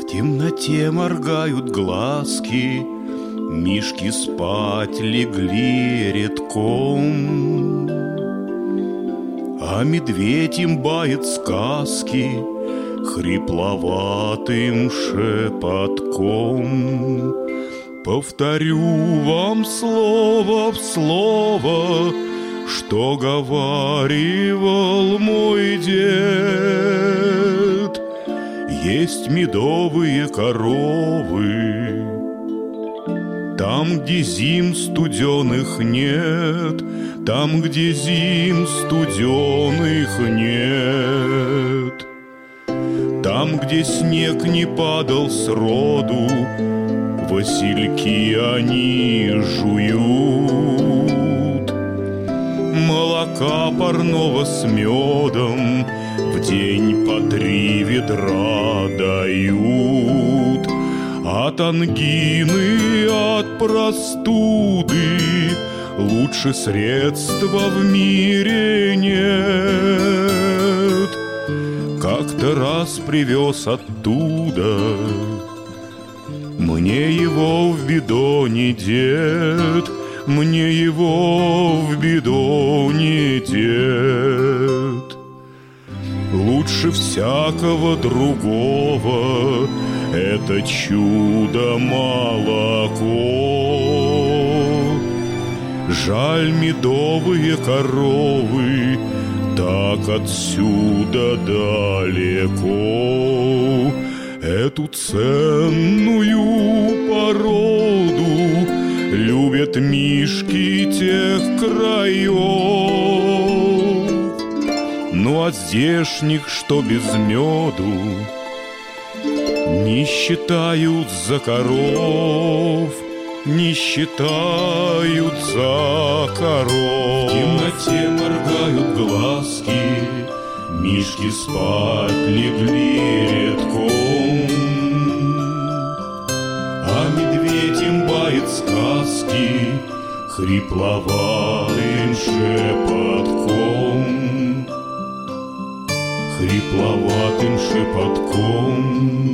В темноте моргают глазки, мишки спать легли редком, а медведь им бает сказки хрипловатым шепотком. Повторю вам слово в слово, что говаривал мой дед. Есть медовые коровы там, где зим студеных нет, там, где зим студеных нет. Там, где снег не падал сроду, васильки они жуют. Молока парного с медом в день по 3 ведра дают. От ангины, от простуды лучше средства в мире нет. Как-то раз привез оттуда мне его в бидоне дед, мне его в бидоне дед. Лучше всякого другого это чудо молоко. Жаль, медовые коровы так отсюда далеко. Эту ценную породу любят мишки тех краев. Ну от здешних, что без меду, не считают за коров, не считают за коров. В темноте моргают глазки, мишки спать легли редком, а медведь им бает сказки хрипловатым шепотком, хрипловатым шепотком.